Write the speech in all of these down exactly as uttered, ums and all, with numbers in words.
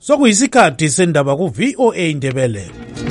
Sokuyisikhathi sendaba ku V O A Ndebele.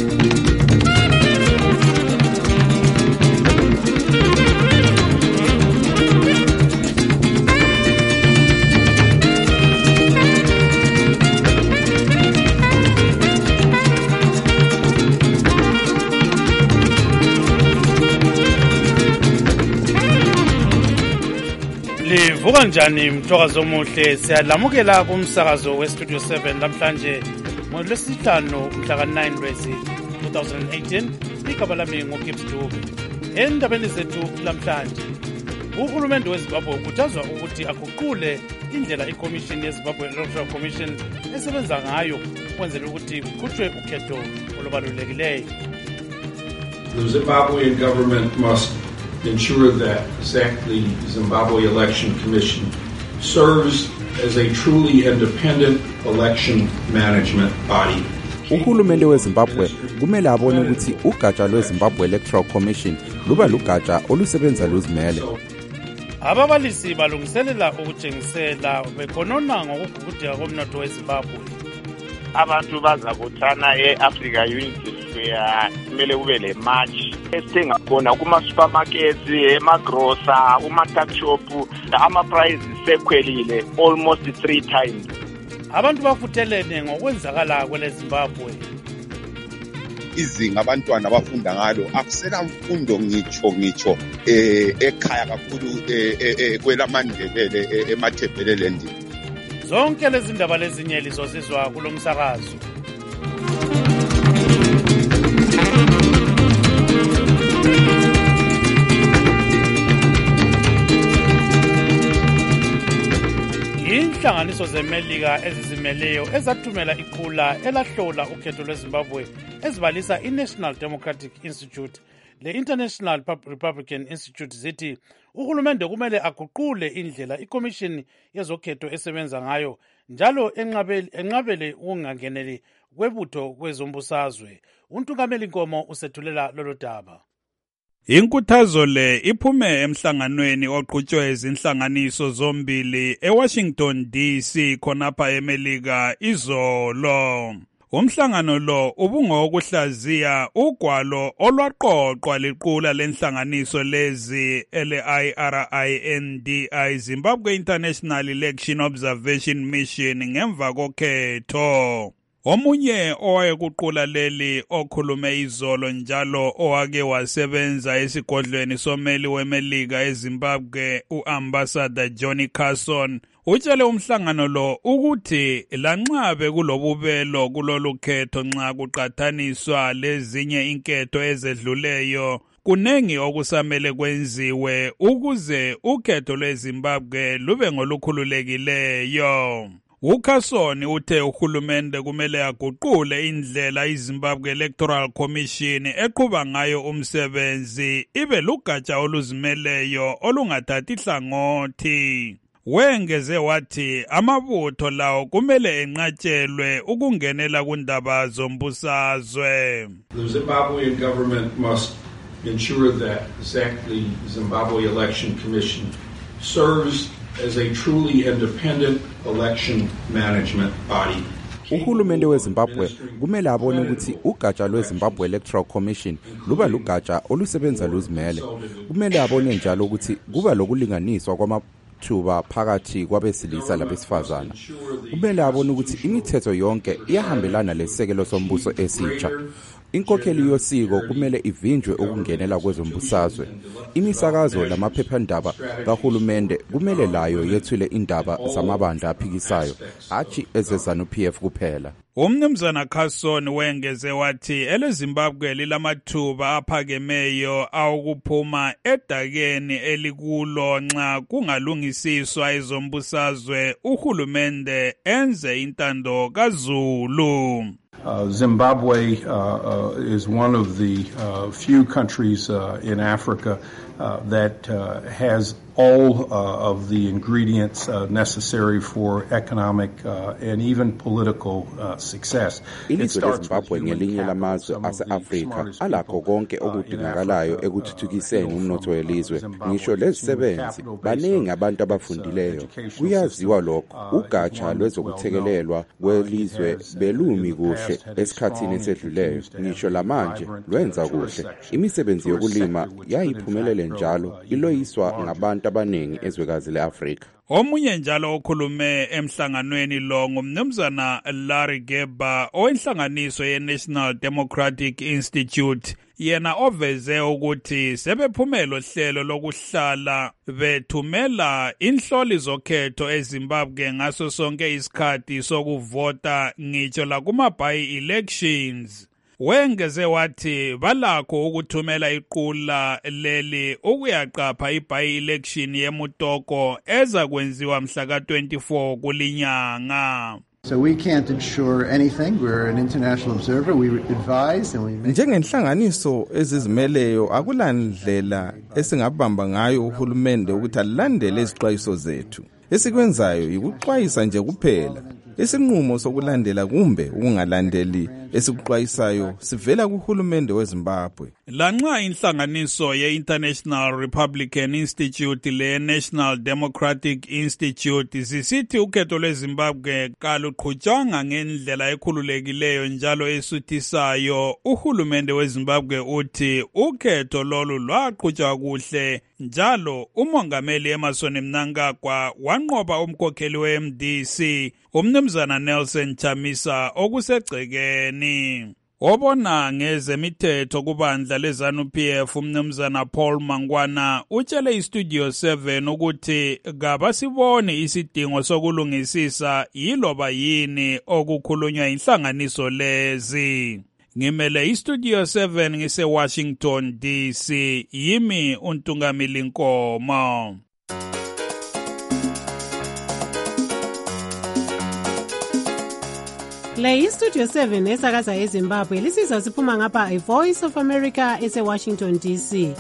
Livuka njani mthokazi omuhle, siyalamukela kumsakazo we Studio seven namhlanje ngolwesihlanu mhla ka nine Lwezi two thousand eighteen. Igaba lami nguGibbs Dube. Endabeni zethu namhlanje, uhulumende weZimbabwe ukhuthazwa ukuthi aguqule indlela iCommission yeZimbabwe Electoral Commission esebenza ngayo ukwenzela ukuthi kukhutshwe ukhetho olubalulekileyo. The Zimbabwean government must ensure that ZEC, the Zimbabwe Election Commission, serves as a truly independent election management body. Uhulumende weZimbabwe kumele abone ukuthi ugatsha lweZimbabwe Electoral Commission luba lugatsha olusebenza luzimele. Ababalisi balungiselela ukutshengisela bekhonona ngokugugudeka komnotho weZimbabwe. Abantu bazabuthana e-Africa Unity Square, kumele kube le march esithenga khona kuma-supermarkets, emagrosa, kuma-tuck shop, ama-prices sekhwelile almost three times. Abantu bafuthelene ngokwenzakala kwele Zimbabwe. Izinga abantwana abafunda ngalo akusela mfundo ngitsho ngitsho eh ekhaya kakhulu eh kwelamandebele emathebeleland. Zonke lezi ndaba lezinye lizozizwa kulomsakazo. Inhlanganiso zeMelika ezizimeleyo ezathumela iqhula elahlola ukhetho lweZimbabwe ezibalisa iNational Democratic Institute le-International Republican Institute zithi uhulumende kumele aguqule indlela iCommission yezokhetho esebenza ngayo njalo enqabele enqabele ukungangeneli kwebutho kwezombusazwe. Untungameli Nkomo usethulela lolo daba. Inkuthazo le iphume emhlanganweni oqhutshwe izinhlanganiso zombili eWashington D C khonapha eMelika izolo. Umhlangano lo ubungokuhlaziya ugwalo olwaqoqwa liqula lenhlanganiso lezi L I R I N D I Zimbabwe International Election Observation Mission ngemva kokhetho. Omunye owayekuqula leli okhulume izolo njalo owake wasebenza esigodlweni someli weMelika eZimbabwe uAmbassador Johnny Carson utshele umhlangano lo ukuthi lanxabe kulobubelo kulolukhetho nxa kuqathaniswa lezinye inketho ezedluleyo kunengi okusamele kwenziwe ukuze ukhetho lweZimbabwe lube ngolukhululekileyo. uCarson uthe uhulumende kumele aguqule indlela iZimbabwe Electoral Commission eqhuba ngayo umsebenzi ibe lugatsha oluzimeleyo olungathathi hlangothi. Wengeze wathi amabutho lawo kumele enqatshelwe ukungenela kundaba zombusazwe. The Zimbabwean government must ensure that ZEC, the Zimbabwe Election Commission, serves as a truly independent election management body. Uhulumende weZimbabwe kumele abone ukuthi ugatsha lweZimbabwe Electoral Commission luba lugatsha olusebenza luzimele. Kumele abone njalo ukuthi kuba lokulinganiswa kwamathuba phakathi kwabesilisa labesifazana. Kumele abone ukuthi imithetho yonke iyahambelana lesekelo sombuso esitsha. Inkokheli yosiko kumele ivinjwe ukungenela kwezombusazwe. Imisakazo lamaphephandaba kahulumende kumele layo yethule indaba zamabandla aphikisayo, athi ezeZANU-P F kuphela. Umnumzana Carson wengeze wathi eleZimbabwe lilamathuba aphakemeyo awukuphuma edakeni elikulo nxa kungalungisiswa ezombusazwe uhulumende enze intando kaZulu. Uh, Zimbabwe uh, uh, is one of the uh, few countries uh, in Africa uh, that uh, has all uh, of the ingredients uh, necessary for economic uh, and even political uh, success. Ilizwe leZimbabwe ngelinye lamazwe ase-Afrika alakho konke okudingakalayo ekuthuthukiseni umnotho welizwe. Ngisho lezisebenzi baningi abantu abafundileyo. Kuyaziwa lokho ugatsha lwezokuthekelelwa kwelizwe belumi kuhle esikhathini esedluleyo. Ngisho lamanje lwenza kuhle. Imisebenzi yokulima yayiphumelele njalo iloyiswa ngabantu abaningi ezwekazi le-Afrika. Omunye njalo okhulume emhlanganweni lo ngumnumzana Larry Geba owenhlanganiso ye-National Democratic Institute, yena oveze ukuthi sebephumela uhlelo lokuhlala bethumela inhloli zokhetho eZimbabwe ngaso sonke isikhathi sokuvota ngitsho lakuma-by elections. Wengeze wathi balakho ukuthumela iqula leli ukuyaqapha i-by election yemutoko eza kwenziwa mhla ka twenty-four kulinyanga. So we can't ensure anything. We're an international observer. We advise and we make... Njengenhlanganiso ezizimeleyo akulandlela esingabamba ngayo uhulumende ukuthi alandele izixwayiso zethu. Esikwenzayo yikuxwayisa nje kuphela. Isinqumo sokulandela kumbe ukungalandeli esikuxwayisayo sivela kuhulumende weZimbabwe. Lanxa inhlanganiso ye-International Republican Institute le-National Democratic Institute zisithi ukhetho lweZimbabwe kaluqhutshwanga ngendlela ekhululekileyo njalo esuthisayo, uhulumende weZimbabwe uthi ukhetho lolu lwaqhutshwa kuhle njalo umongameli Emmerson Mnangagwa wanqoba umkhokheli we-M D C umnumzana Nelson Chamisa okusegcekeni. Obona ngezemithetho kubandla leZANU P F umnumzana Paul Mangwana utshele iStudio seven ukuthi kabasibone isidingo sokulungisisa yiloba yini okukhulunywa inhlanganiso lezi. Ngimele iStudio seven ngise Washington D C, yimi uNtungamili Nkomo. Le iStudio seven esakaza eZimbabwe lisizwa siphuma ngapha iVoice of America ese Washington D C.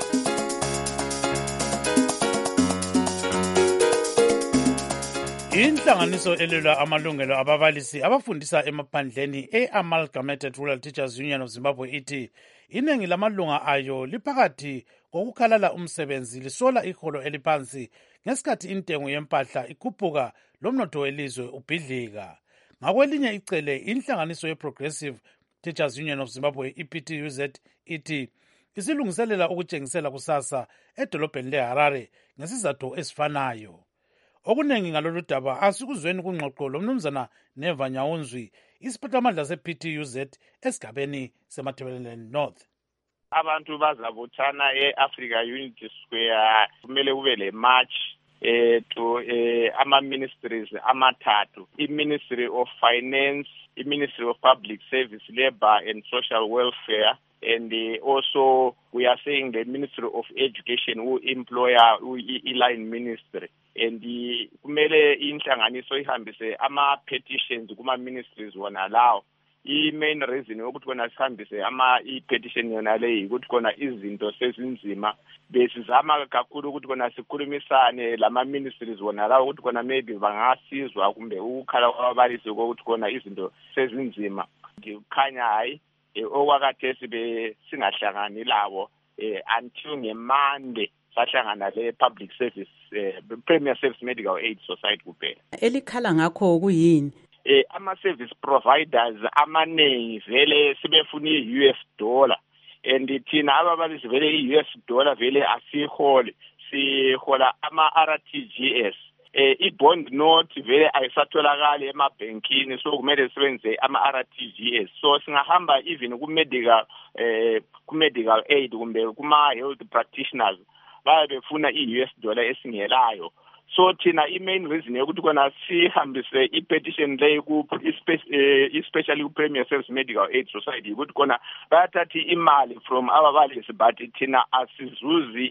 Inhlanganiso elwela amalungelo ababalisi abafundisa emaphandleni e-Amalgamated Rural Teachers Union of Zimbabwe ithi iningi lamalunga ayo liphakathi kokukhalala umsebenzi lisola iholo eliphansi ngesikhathi intengo yempahla ikhuphuka lomnotho welizwe ubhidlika. Ngakwelinye icele inhlanganiso ye-Progressive Teachers Union of Zimbabwe I P T U Z ithi isilungiselela ukutshengisela kusasa edolobheni leHarare ngesizathu esifanayo. Okuningi ngalolu daba asikuzweni kungxoxo lomnumzana Neva Nyawunzwi, isiphathamandla se-P T U Z esigabeni seMatabeleland North. Abantu bazabuthana e-Africa Unity Square kumele kube le march eh to eh ama ministries amathathu, i-Ministry of Finance, i-Ministry of Public Service, Labor and Social Welfare, and uh, also we are saying the Ministry of Education who employer i-line ministry, and kumele inhlanganiso ihambise ama petitions kuma ministries wona lawo. I-main reason ukuthi kona sihambise ama i-petition yona leyi ukuthi kona izinto sezinzima besizama kakhulu ukuthi kona sikhulumisane lama ministries wona lawo ukuthi kona maybe bangasizwa kumbe ukukhala kwababalisi ukuthi kona izinto sezinzima. Ngikhanya hayi okwakade sibe singahlangani lawo until ngeMonday sahlangana le Public Service Premier Service Medical Aid Society kuphela. Elikhala ngakho kuyini? Eh ama-service providers amaningi vele sibefuna i-U S dollar, and thina ababalisi vele i-U S dollar vele asihole, sihola ama-R T G S. Eh i-bond note vele ayisatholakali emabhenkini, so kumele sibenze ama-R T G S. So singahamba even ku-medical eh ku-medical aid kumbe kuma-health practitioners bayabefuna i-U S dollar esingelayo. So thina i-main reason yokuthi kona sihambise i-petition leyo ku especially ku-Premier Service Medical Aid Society ukuthi kona bayathatha imali from ababalisi but thina asizuzi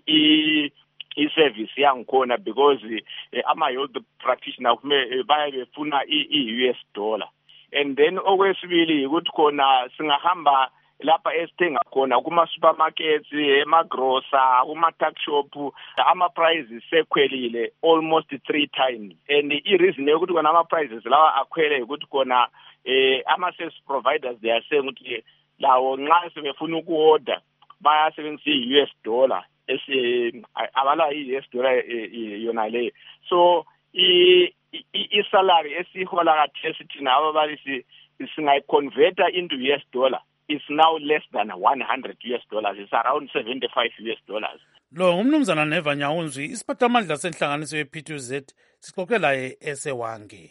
i-service yangikhona because ama-health practitioner baye befuna i-U S dollar. and then okwesibili ukuthi khona singahamba lapha esithenga khona kuma supermarkets, emagrosa, kuma tuck shop, ama prices sekhwelile almost three times. And the reason ukuthi kona ama prices lawa akhwele ukuthi kona eh ama service providers they are saying ukuthi lawo nxa sebefuna ukuorder bayasebenzisa i-U S dollar esi abala i-U S dollar yona le. So i i salary esihola kathi thina ababalisi singayiconverta into U S dollar is now less than one hundred U S dollars. It's around seventy-five U S dollars. Lo ngumnumzana Neva Nyawunzwi isiphathamandla senhlanganiso ye-P two Z sixoxe laye esewange.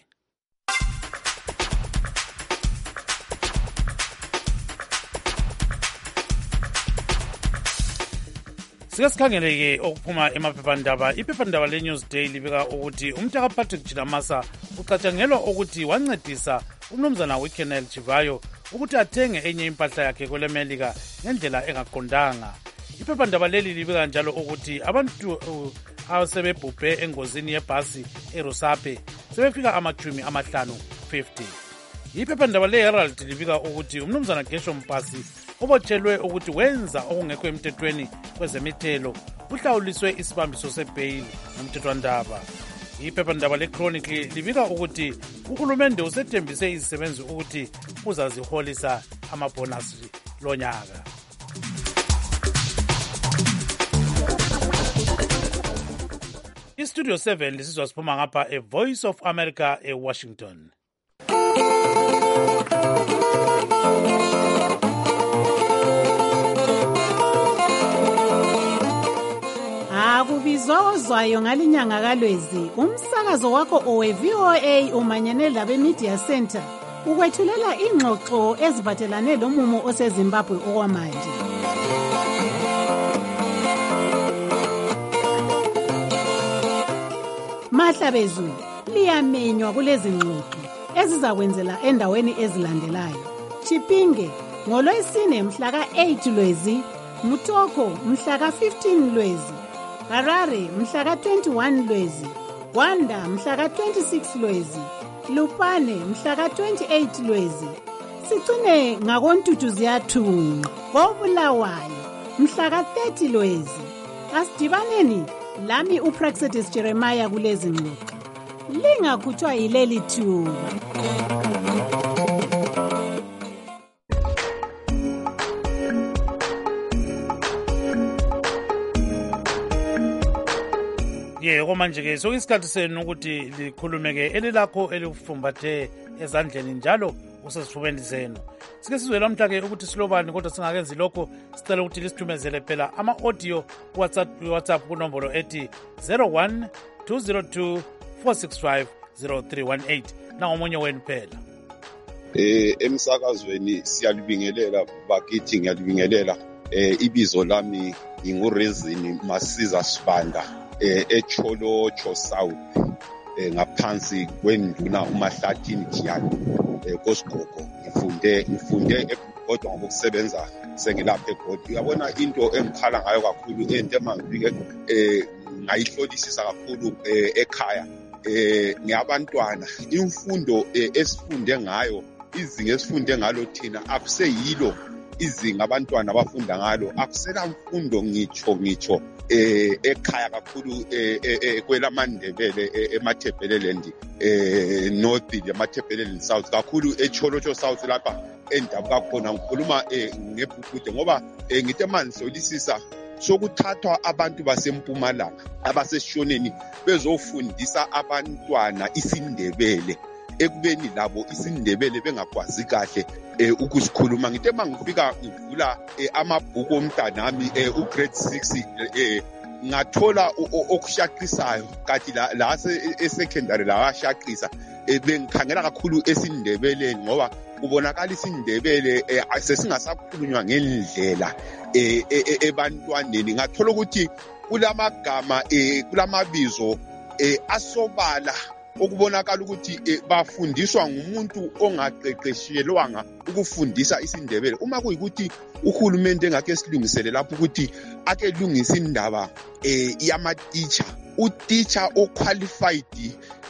Sike sikhangeleke okuphuma emaphephandaba. Iphephandaba le-Newsday libika ukuthi umtaka Patrick Chilamasa ucatshangelwa ukuthi wancedisa umnumzana weKenneth Chivayo ukuthi athenge enye impahla yakhe kwelemelika ngendlela engaqondanga. Iphephandaba leli libika njalo ukuthi abantu uh, asebebhubhe engozini yebhasi eRusape sebefika amachumi amahlanu fifty. Iphephandaba le-Herald libika ukuthi umnumzana Gesho Mpasi obotshelwe ukuthi wenza okungekho emthethweni kwezemithelo uhlawuliswe isibambiso sebhayili nomthethwandaba. Iphephandaba le-Chronicle libika ukuthi uhulumende usethembise izisebenzi ukuthi uzaziholisa amabhonasi lonyaka. iStudio seven lisizwa siphuma ngapha eVoice of America eWashington. Akubizozwayo ngalinyanga kaLwezi umsakazo wakho owe-V O A umanyene labe Media Center ukwethulela ingxoxo eziphathelane lomumo oseZimbabwe okwamanje. Mahla bezulu liyamenywa kulezi ngxoxo ezizakwenzela endaweni ezilandelayo. Chipinge ngolwesine mhla ka eight Lwezi, Mutoko mhla ka fifteen Lwezi, Harare mhla ka twenty-one Lwezi, Gwanda mhla ka twenty-six Lwezi, Lupane mhla ka twenty-eight Lwezi. Sicine ngakoNtutu ziyathunqa koBulawayo mhla ka thirty Lwezi. Asidibaneni lami uPraxedis Jeremiah kulezi ngxoxo. Lingakhutshwa yileli thuba. Yebo manje ke sokisikhathi senu ukuthi likhulumeke elilakho elifumbathe ezandleni njalo usesifubeni zenu. Sike sizwe lamhla ke ukuthi silobani kodwa singakenzi lokho sicela ukuthi lisithumezele phela ama audio WhatsApp WhatsApp kunombolo ethi zero one two zero two four six five zero three one eight na omunye wenu phela. Eh emsakazweni siyalibingelela bakithi ngiyalibingelela eh ibizo lami ngingurezini Masiza Sibanda eh eCholocho South eh ngaphansi kwenduna uMahlathini Jiyani eh koSigogo ngifunde ngifunde kodwa ngokusebenza sengilapha eGoli. Uyabona into engikhala ngayo kakhulu into emangifike eh ngayihlolisisa kakhulu eh ekhaya eh ngiyabantwana imfundo esifunde ngayo izinga esifunde ngalo thina akuseyilo izinga abantwana abafunda ngalo akusela mfundo ngitsho ngitsho eh ekhaya kakhulu eh kwelamandebele emathebeleland eh north emathebeleland south kakhulu eCholocho South lapha endabuka khona ngikhuluma ngebhukude ngoba ngithe manje solisisa sokuthathwa abantu basempumalanga abaseshoneni bezofundisa abantwana isindebele ekubeni labo isindebele bengakwazi kahle ukusikhuluma. Ngithe mangifika ngivula amabhuku omntanami ugrade six ngathola okushaqisayo kathi la esecondary la ashaqisa bengikhangela kakhulu esindebeleni ngoba kubonakala isindebele sesingasakhulunywa ngendlela ebantwaneni. Ngathola ukuthi kulamagama kulamabizo asobala okubonakala ukuthi bafundiswa ngumuntu ongaqeqeshelwanga ukufundisa isindebele. Uma kuyikuthi uhulumende engake silungisele lapho ukuthi ake lungisa indaba yama teacher, u teacher o qualified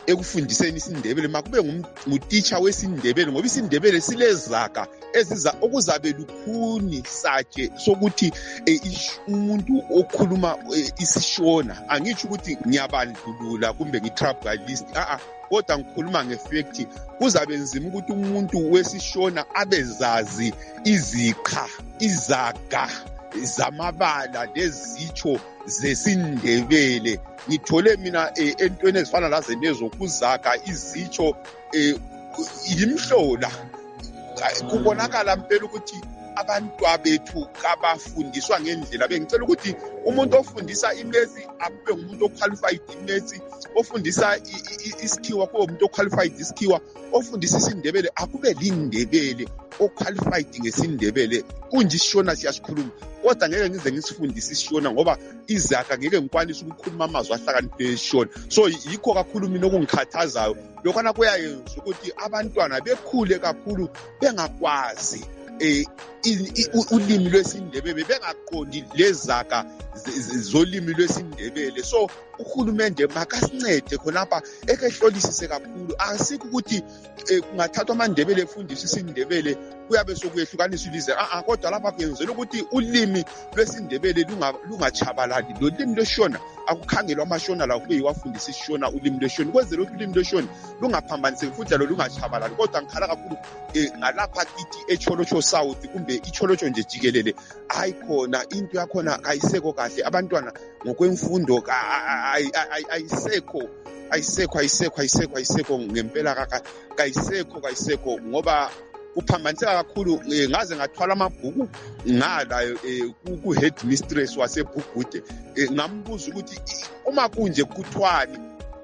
ekufundiseni isindebele makube ngumteacher wesindebele ngoba isindebele silezaga eziza okuzabe lukhuni satshe sokuthi umuntu okhuluma isishona angitsho ukuthi ngiyabandlulula kumbe ngitribalistic a kodwa ngikhuluma ngefact kuzabe nzima ukuthi umuntu wesishona abezazi iziqa izaga zamabala lezitsho zesindebele ngithole mina entweni ezifana laze nezo kuzaga izitsho imhlola kubonakala impela ukuthi abantu abethu kabafundiswa ngendlela bengicela ukuthi umuntu ofundisa iMaths akube ngumuntu oqualified iMaths ofundisa isikhiwa kube umuntu oqualified isikhiwa ofundisa isindebele akube lindebele oqualified ngesindebele kunje ishona siyasikhuluma kodwa ngeke ngize ngisifundise ishona ngoba izakha ngeke ngikwanise ukukhuluma amazwi ahlakaniphe ishona so yikho kakhulu mina okungikhathazayo lokho kuyayenza ukuthi abantwana bekhule kakhulu bengakwazi eh ulimi lwesindebele bengaqondi lezakha zolimi lwesindebele so uhulumende makasincede khonapha ekehlolisise kakhulu asikho ukuthi kungathathwa amandebele efundisa isindebele kuyabe sokuyehlukanisa ilizwe a kodwa lapha kuyenzela ukuthi ulimi lwesindebele lungachabalali lo limi lweshona akukhangelwa amashona la kube yiwafundisa ishona ulimi lweshona kwenzela ukuthi ulimi lweshona lungaphambaniseki futhi lo lungachabalali kodwa ngikhala kakhulu ngalapha kithi eCholocho South kumbe iCholocho nje jikelele ayikhona into yakhona ayisekho kahle abantwana ngokwemfundo ayisekho ayisekho ayisekho ayisekho ayisekho ngempela kaka kayisekho kayisekho ngoba kuphambaniseka kakhulu ngaze ngathwala amabhuku ngala ku headmistress waseBhugude ngambuza ukuthi uma kunje kuthwani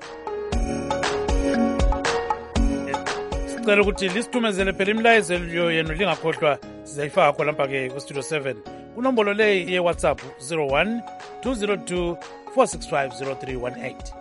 sicela ukuthi lisithumezele phela imilayezo yenu lingakhohlwa sizayifaka khona lapha ke ku Studio seven kunombolo le ye WhatsApp zero one two zero two four six five zero three one eight.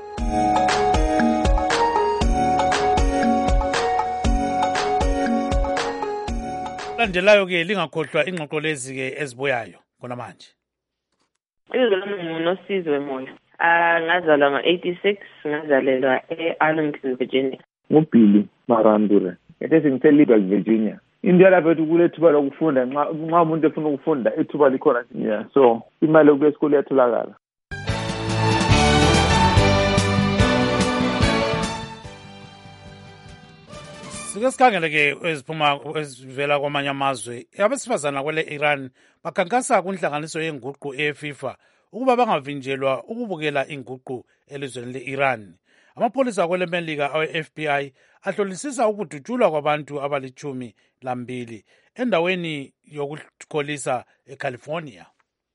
Landelayo ke lingakhohlwa ingxoxo lezi ke ezibuyayo khona manje. Izwe lami nguNosizwe Moyo. Ah ngazalwa ngo-eighty-six ngazalelwa e-Arlington, Virginia. Ngubhili Marandure. Ethe ngithe Virginia. Into lapho ethi kule thuba lokufunda nxa nxa umuntu efuna ukufunda ethuba likhona. Yeah, so imali yokuya esikole iyatholakala. Sike sikhangele ke eziphuma ezivela kwamanye amazwe abesifazana kwele Iran bakhankasa kunhlanganiso yenguqu eFIFA ukuba bangavinjelwa ukubukela inguqu elizweni leIran. Amapolisa kwele Melika awe-F B I ahlolisisa ukudutshulwa kwabantu abalichumi lambili endaweni yokukholisa eCalifornia.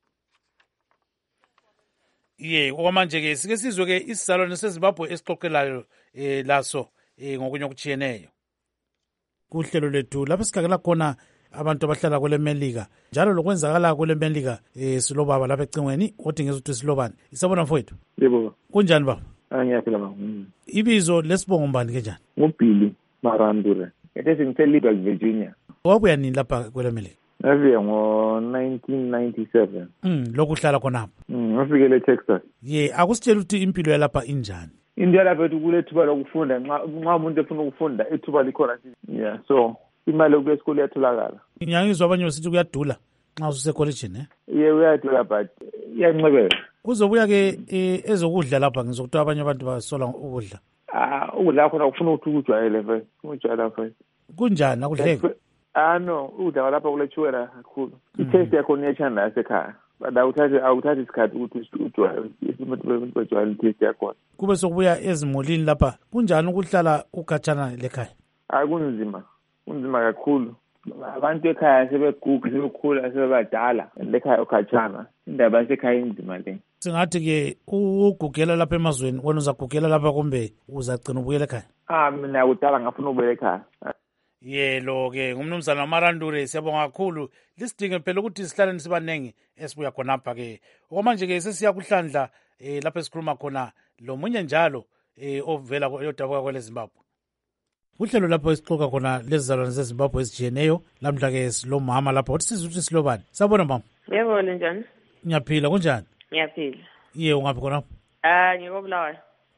Ye okwamanje ke sike sizwe ke isizalwane seZimbabwe esixoxelayo eh laso eh ngokunye okuchiyeneyo. Kuhlelo lethu lapho sikhangela khona abantu abahlala kwele Melika njalo lokwenzakala kwele Melika eh silobaba lapha ecingweni odingeza ukuthi silobani isabona mfowethu. Yebo. Kunjani baba? Angiyaphila baba. Ibizo lesibongo mbani ke njani? Ngubhili Marandure. Ethe ngithe Virginia. Wabuya nini lapha kwele Melika? Ngabuya ngo nineteen ninety-seven. Mm lokuhlala khona lapha. Mm ngafikele eTexas. Ye akusitshela ukuthi impilo yalapha injani? Into yalapha ethi kule thuba lokufunda nxa nxa umuntu efuna ukufunda ethuba likhona. Yeah, so imali yokuya esikole iyatholakala. Ngiyangizwa abanye besithi kuyadula nxa usekolejini eh? Yeah, uyadula but iyancebela. Kuzobuya ke ezokudla lapha ngizokuthiwa abanye abantu basola ukudla. Ah, ukudla khona ufuna ukuthi ukujwayele mfethu. Ujwayela mfethu. Kunjani akudleki? Ah no, ukudla lapha kuletshwela kakhulu. I-taste yakho niyachanda yasekhaya. Bada uthathe awuthathe isikhathi ukuthi ujwayele isimuntu bajwayele i-taste yakho. Kube sokubuya ezimulini lapha kunjani ukuhlala ukhatshana lekhaya? Ah kunzima. Kunzima kakhulu. Abantu ekhaya sebeguga sebekhula sebebadala lekhaya ukhatshana. Indaba yasekhaya inzima le. Singathi ke ugugela lapha emazweni wena uzagugela lapha kumbe uzagcina ubuyela ekhaya? Ah mina kudala ngafuna ubuyela ekhaya. Yelo ke ngumnumzana Marandure siyabonga kakhulu lisidinge phela ukuthi sihlale sibanengi esibuya khona lapha ke okwamanje ke sesiya kuhlandla eh lapha esikhuluma khona lo munye njalo eh ovela yodabuka kwele Zimbabwe. Uhlelo lapho esixoxa khona lezizalwane zeZimbabwe ezijiyeneyo lamhla ke silomama lapha uthi sizuthi silobani sabona mama. Yebo njani? Ngiyaphila kunjani? Ngiyaphila. Iye ungaphi khona? Ah ngikobulawayo.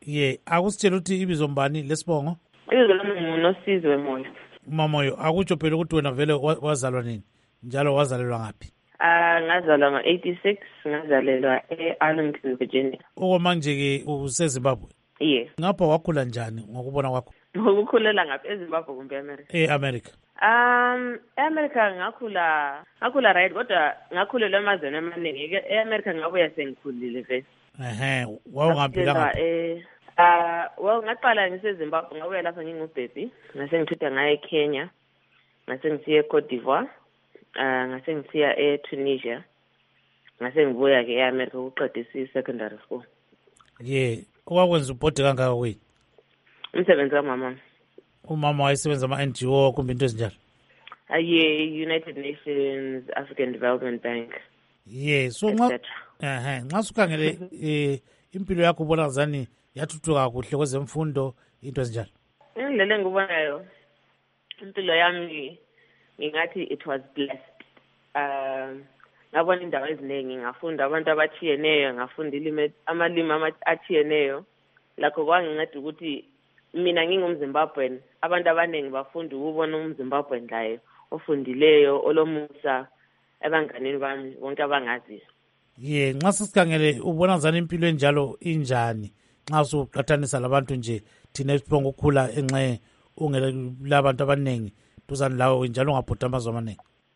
ye akusitshela ukuthi ibizo mbani lesibongo? Ibizo lami nguNosizwe Moyo. Mamoyo, akutsho phela ukuthi wena vele wazalwa nini njalo wazalelwa ngaphi? Ah, ngazalwa ngo eighty-six, ngazalelwa e-Arlington, Virginia. Okwamanje-ke useZimbabwe? Yes. Ngapha wakhula njani ngokubona kwakho? Ngokukhulela ngaphi eZimbabwe kumbe eAmerica? E-America. Um, eAmerica ngakhula ngakhula right kodwa ngakhulela emazweni amaningi. E-America ngabuya sengikhulile vese. Ehe, wawungaphila ngaphi? Eh ah, well ngaqala ngiseZimbabwe ngabuya lapha ngingubhebi, ngase ngithutha ngaye eKenya, ngase ngisiya eCote d'Ivoire, ah ngase ngisiya eTunisia, ngase ngibuya ke eAmerica ukuqedisa i-secondary school. Yeah, okwakwenza ubhode kangaka kwini? Umsebenzi kamama. Umama wayesebenza ama-N G O kumbe into ezinjalo? Aye, United Nations, African Development Bank. Yeah, so nxa ehe, nxa sukhangele eh impilo yakho ubona ngazani yathuthuka kuhle kwezemfundo into ezinjalo? Indlela engibonayo impilo yami ngingathi it was blessed. Um ngabona indawo eziningi, ngafunda abantu abathiyeneyo, ngafunda ilimi amalimi athiyeneyo. Lakho kwanginceda ukuthi mina ngingumZimbabwean, abantu abaningi bafunda ukubona umZimbabwean laye ofundileyo, olomusa abanganeni bami bonke abangaziyo. Yeah, nxa sisikhangele ubona ngazani impilo enjalo injani nxa usuqathanisa labantu nje thina esibonga ukukhula enxe ungelabantu abaningi duzane lawo njalo ungabhoda amazwe amaningi?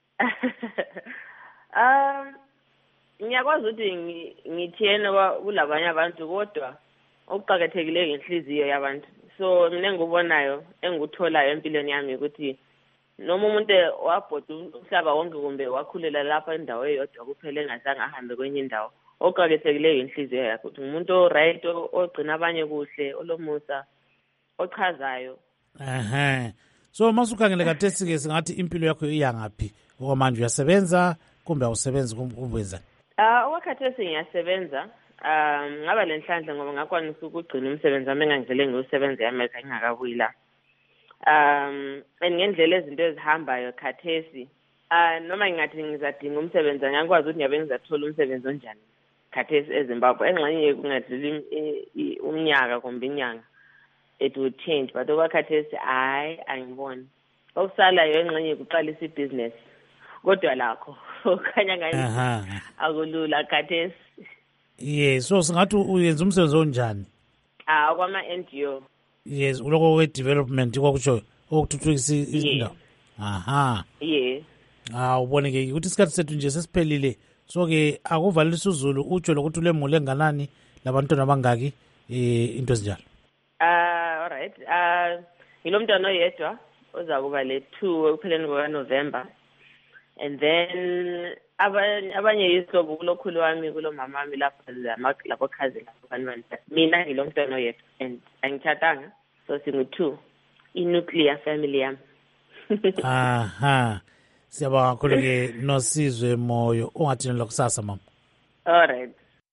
Um ngiyakwazi ukuthi ngithiyene kulabanye abantu kodwa okuqakathekileyo ngenhliziyo yabantu. So mina ngikubonayo engikutholayo empilweni yami ukuthi noma umuntu wabhoda umhlaba wonke kumbe wakhulela lapha endawo eyodwa kuphela engazange ahambe kwenye indawo, okuqakathekileyo ngenhliziyo yakhe ukuthi umuntu oright ogcina abanye kuhle, olomusa, ochazayo. Ehe. So masukhangele kathesi-ke singathi impilo yakho iyangaphi okwamanje? Uyasebenza kumbe awusebenzi kubenza? Ah, wakhathesi ngiyasebenza. Um ngaba lenhlanhla ngoba ngakwanisa ukugcina umsebenzi wami engangivele ngiyosebenza eAmerica ngingakabuyi la. Um ngendlela ezinto ezihambayo khathesi ah noma ngingathi ngizadinga umsebenzi ngakwazi ukuthi ngiyabe ngizathola umsebenzi onjani khathesi eZimbabwe. Engxenye kungadluli umnyaka kumbe inyanga it would change, but okhathesi hayi angiboni. Okusalayo engxenye kuqalisa ibusiness kodwa lakho khanya ngayo akulula khathesi. Yes, so singathi uyenza umsebenzi onjani? Ah, kwama-N G O. Yes, uloko we-development kwakutsho okuthuthukisa indawo. Aha. Yes. Ah, ubone-ke ukuthi isikhathi sethu nje sesiphelile, so-ke akuvalisa uzulu utsho lokuthi ulemuli enganani labantwana abangaki eh into ezinjalo. Ah, all right. Ah, ngilo mntwana oyedwa ozakuba le two ekupheleni kwaNovember. And then abanye yisihlobo kulokhulu wami kulo mama wami lapha lapho khazi lapho kanibani. Mina ngilo mntwana oyedwa and angithathanga, so singu-two i-nuclear family yami. Aha, siyabonga kakhulu-ke Nosizwe Moyo, ungathini lokusasa mama. All right.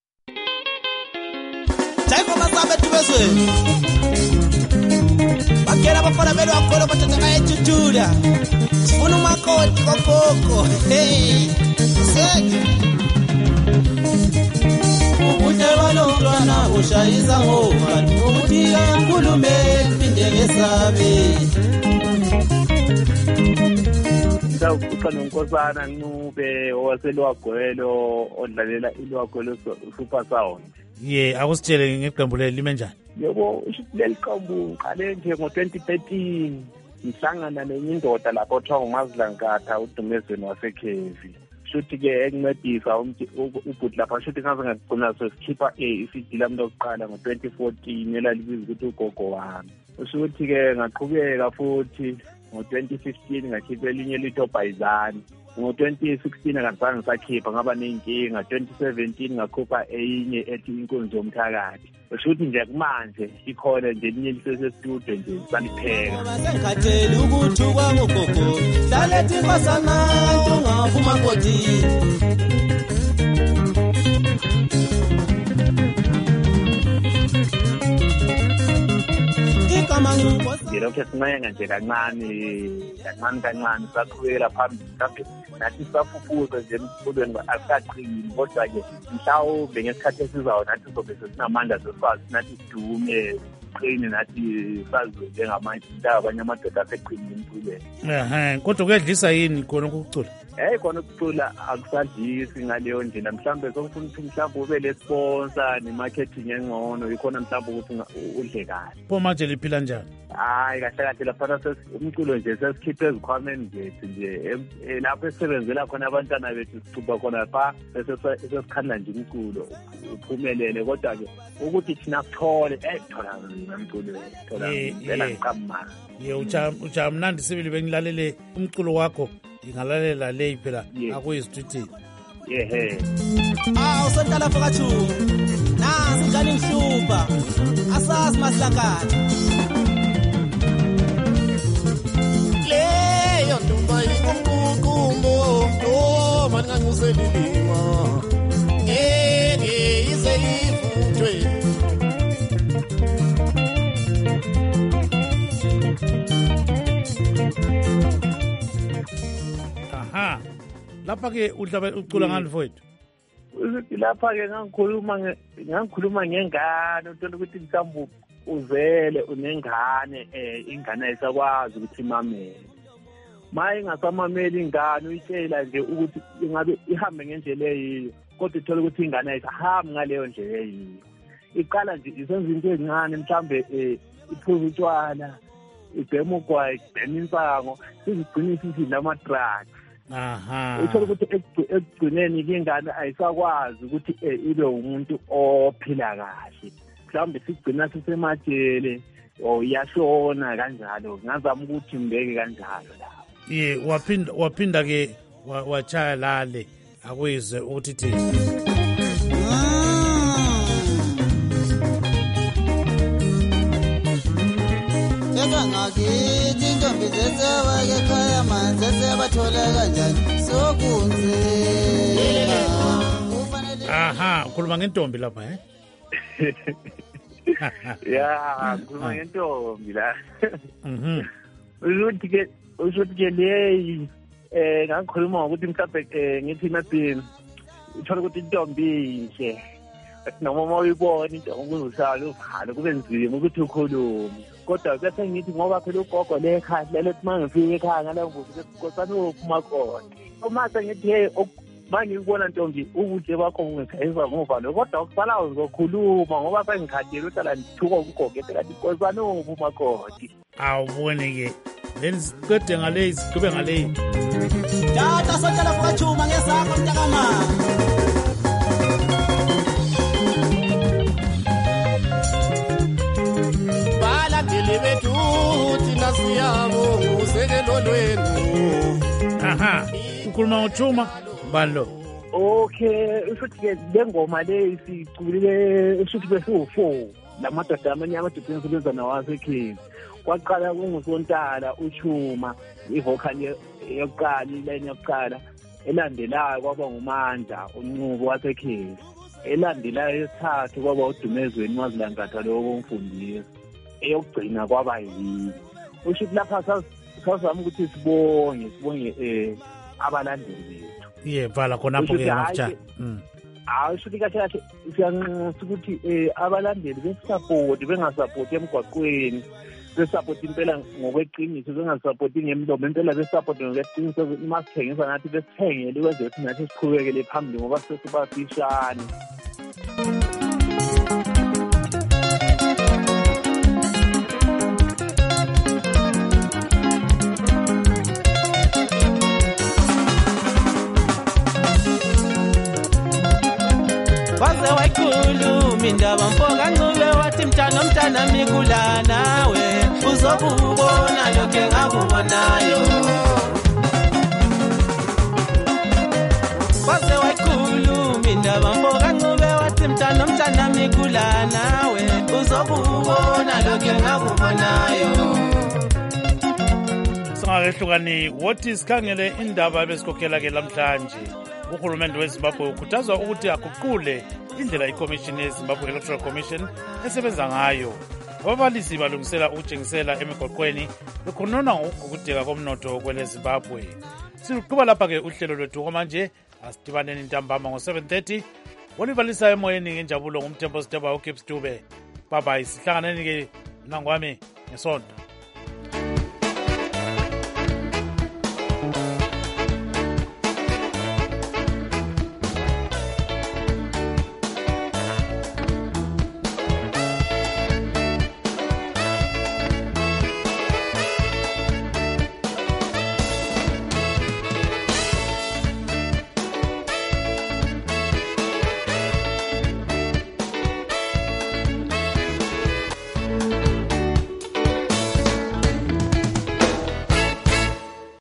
Tayiko masabe tubezweni bakela abafana belo akhona bathatha bayejujuda sifuna umakoti kokoko. Hey seke ubute balomntwana ushayisa ngobani ukuthi kakhulume phinde ngesabe uqala unkosana Ncube owaselwagwelo odlalela ilwagwelo Super Sound. Ye, akusitshele ngeqembu leli lime njani? Yebo, leli qembu ngiqale nje ngo twenty thirteen ngihlangana nenye indoda lapho kuthiwa nguMazlankatha udumezweni waseKhevi. Shuthi-ke encedisa ubhuti lapha shuthi ngaze ngagcina sesikhipha i-C D lami lokuqala ngo twenty fourteen elalibiza ukuthi ugogo wami. Shuthi-ke ngaqhubeka futhi ngo twenty fifteen ngakhipha elinye litho Bhayizani. Ngo twenty sixteen ngazange ngisakhipha ngaba nenkinga. twenty seventeen ngakhupha enye ethi Inkunzi Yomthakathi. Shuthi nje kumanje ikhona nje elinye lisesestudio nje salipheka. Basengikhathela ukuthi kwangogogo hlalethi basanantu ngavuma koti. kamangu ngilokhu sincenga nje kancane kancane kancane saqhubekela phambili mhlawumbe nathi safufuza nje emfundweni asaqini kodwa-ke mhlawumbe ngesikhathi esizayo nathi sobe sesinamandla seswazi nathi sidume qini nathi saziwe njengamanje abanye amadoda aseqinile emculweni. Ehe, kodwa kuyadlisa yini khona ukucula? Hey khona ukucula akusadlisi ngaleyo ndlela mhlawumbe sokufuna ukuthi mhlawumbe ube le-sponsor ne-marketing engcono yikhona mhlawumbe ukuthi udle kahle. Pho manje liphila njani? Hayi kahle kahle laphana umculo nje sesikhiphe ezikhwameni zethu nje lapho esisebenzela khona abantwana bethu sixuba khona pha sesikhandla nje umculo uphumelele kodwa-ke ukuthi thina kuthole eh thola umculo thola vela ngiqamana. Ye uja mnandi sibili bengilalele umculo wakho ngingalalela leyi phela akuyizithuthi. Yehe. Ah usentala phakathi. Nasi njani ngihlupha. Asazi mahlakana. Leyo ntomba ingumbukumbo oh manje ngiselilima. Eh ize ivuthwe. Aha. Lapha ke udlaba ucula ngani mfowethu? Uthi lapha ke ngikhuluma ngikhuluma ngengane uthola ukuthi mhlawumbe uzele unengane eh ingane ayisakwazi ukuthi imamele. Maye ingasamameli ingane uyitshela nje ukuthi ingabe ihambe ngendlela eyiyo kodwa uthola ukuthi ingane ayisahambi ngaleyo ndlela eyiyo. Iqala nje isenza into ezincane mhlawumbe eh iphuza utshwala ibhema ugwayi ibhema insango sizigcina isithi lama-drugs. Aha. Uthola ukuthi ekugcineni ingane ayisakwazi ukuthi ibe umuntu ophila kahle mhlawumbe sigcina sisemajele or iyashona kanjalo ngazama ukuthi mbeke kanjalo lapho. Ye waphinda waphinda ke wachaya lale akuyizwe ukuthi thi ngakithi intombi zesewake ekhaya manzi esebathola kanjani sokunzima. Aha, ukhuluma ngentombi lapha eh? Ya, ukhuluma ngentombi la. Mhm. Uzuthi ke uzuthi ke leyi eh ngakhuluma ngokuthi mhlawumbe ngithi nathi uthola ukuthi intombi nje noma mawuyibona into ngokuzusala uvala kube nzima ukuthi ukhulume. Kodwa bese ngithi ngoba phela ugogo lekhaya lelo mangifike ekhaya ngale mvuzo sikosana uphuma khona. Uma sengithi hey manje ngibona ntombi ubuhle bakho ngizayizwa ngoba lo kodwa ukusala uzokhuluma ngoba sengikhathele uhlala ngithuka ugogo ethi sikosana uphuma khona. Awubone ke lenzi qede ngale isigube ngale. Tata sotala fukathuma ngesakho mntakama. Bethu thina siyabo usekelo lwenu. Aha, ukhuluma ngothuma balo. Okay, usuthi ke lengoma le siculile usuthi bese four lamadoda amanye amadoda ensebenza nawo asekhini. Kwaqala kungusontala uthuma ivocal yokuqala iline yokuqala elandelayo kwaba ngumandla unqubo wasekhini. Elandelayo yesithathu kwaba udumezweni wazilangatha lokho umfundisi. Eyokugcina kwaba yini usho lapha sazama ukuthi sibonge sibonge eh abalandeli bethu. Ye vala khonapho ke ngacha. Mhm. Hayi usho kahle kahle siyanxusa ukuthi eh abalandeli besisupport bengasupporti emgwaqweni besisupport impela ngokweqiniso bengasupporti ngemlomo impela besisupport ngokweqiniso masithengisa nathi besithengele ukwenza ukuthi nathi siqhubekele phambili ngoba sesibafishane. Mindaba mfoka ncube wathi mntana mntana mikula nawe uzobubona lokho engakubonayo. Waze wayikhuluma indaba mfoka ncube wathi mntana mntana mikula nawe uzobubona lokho engakubonayo. Singakehlukani wothi sikhangele indaba besikhokhela ke lamhlanje. Uhulumende weZimbabwe ukhuthazwa ukuthi aguqule indlela iCommission yeZimbabwe Electoral Commission esebenza ngayo. ababalisi balungisela ukutshengisela emigoqweni bekhonona ngokudeka komnotho kwele Zimbabwe. Siluqhuba lapha-ke uhlelo lwethu kwamanje, asidibaneni ntambama ngo-seven thirty. Olibalisa emoyeni ngenjabulo ngumthembo Siteba uGibbs Dube. Bye bye, sihlanganeni-ke nangwami ngesonto.